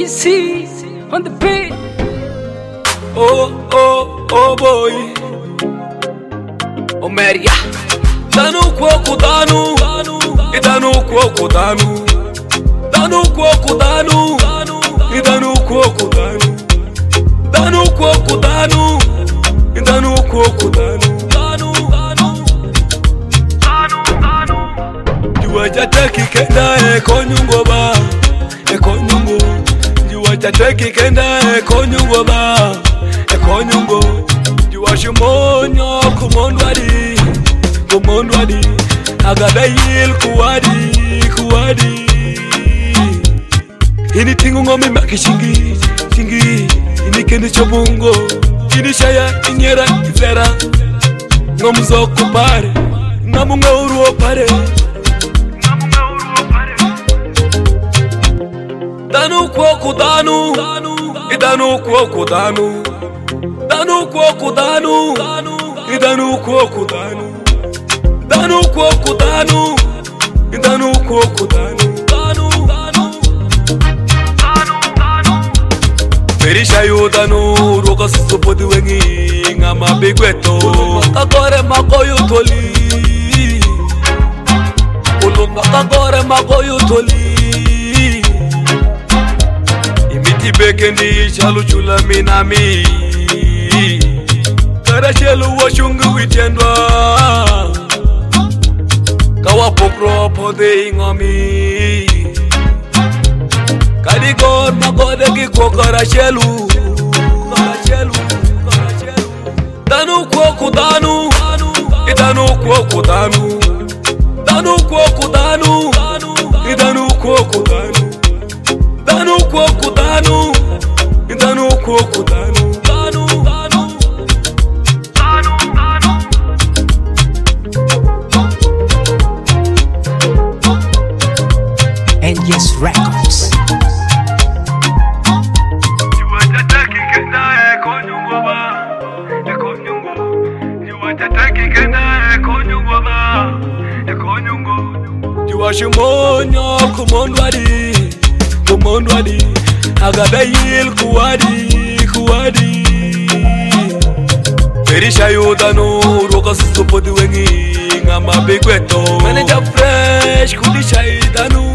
see on the beat. Oh boy, Omeria. Danu kwoku danu, idanu kwoku danu. Danu kwoku danu, idanu kwoku danu. Danu kwoku danu, idanu kwoku danu. Juwajataki kenda ekonyungo ba, ekonyungo. Juwajataki kenda ekonyungo ba, ekonyungo. Juwashimonyo kumondwadi, agabeyil kuwadi. Ini tingu ngomi makishingi, ini kendi chobungo, ini shaya inyera izera. Ngomuzo kupare, ngamunga uruo pare. Danu kwoku danu, idanu kwoku danu. Danu kwoku danu, idanu kwoku danu. Danu kwoku danu, idanu kwoku danu. Merisha yo danu, roka susupodi wengi ngama bigweto. Kakore makoyo toli, ulunga kakore makoyo toli. Bekendi chalu chula minami Kara chelu wa shungu witendwa Kawa pokro pode ingami Kadigor magode kiko kara chelu Danu kwoku danu Idanu kwoku danu Danu kwoku danu Idanu kwoku danu Danu kwoku danu, idanu kwoku danu. NGS Records. Juwajataki kenda ekonyungo ba, ekonyungo. Juwajataki kenda ekonyungo ba, ekonyungo. Juwashimonyo kumondwadi, agabeyil kuwadi. Merisha yo danu, roka susupodi wengi ngama bigweto. Manager fresh kudisha danu.